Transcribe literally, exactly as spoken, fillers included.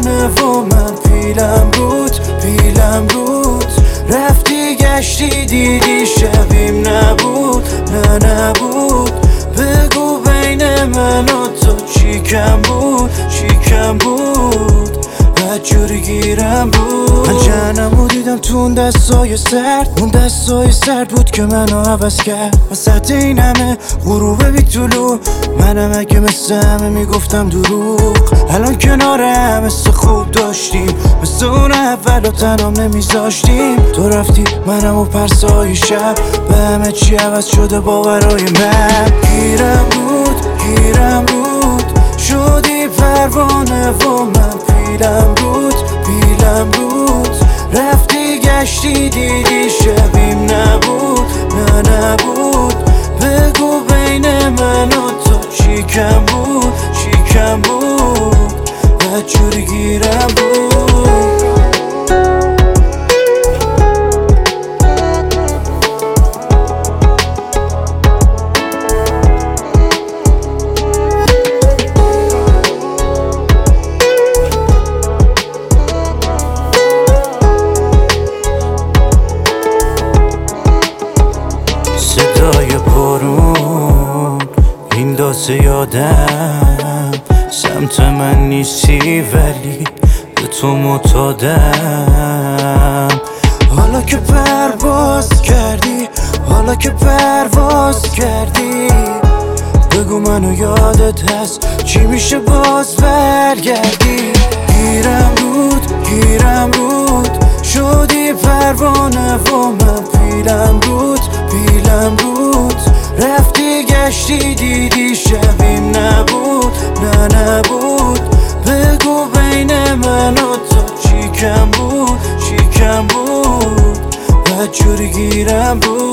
پروانه و من پیلم بود پیلم بود رفتی گشتی دیدی شبیم نبود نه نبود بگو بین من و تو چی کم بود چی کم بود بدجوری گیرم بود من جهنمو دیدم تو اون دستای سرد اون دستای سرد بود که منو عوض کرد وسط این همه غروب بی طلوع منم اگه مثل همه میگفتم دروغ الان کنار هم مثل خوب داشتیم مثل اون اول و تنام نمیذاشتیم تو رفتی منم و پرسای شب به همه چی عوض شده باورای من گیرم بود گیرم بود شدی پروانه و من پیلم بود پیلم بود رفتی گشتی دیدی شبیم نبود نه نبود بگو بین من و تو چی کم بود چی کم بود بدجوری گیرم بود صدای بارون این دازه یادم سمت من نیستی ولی به تو معتادم حالا که پرواز کردی حالا که پرواز کردی بگو منو یادت هست چی میشه باز برگردی گیرم بود گیرم بود شدی پروانه و من پیلم بود پیلم بود رفتی گشتی دیدی شبیم نبود نه نبود بگو بین من و تو چی کم بود چی کم بود بدجوری گیرم بود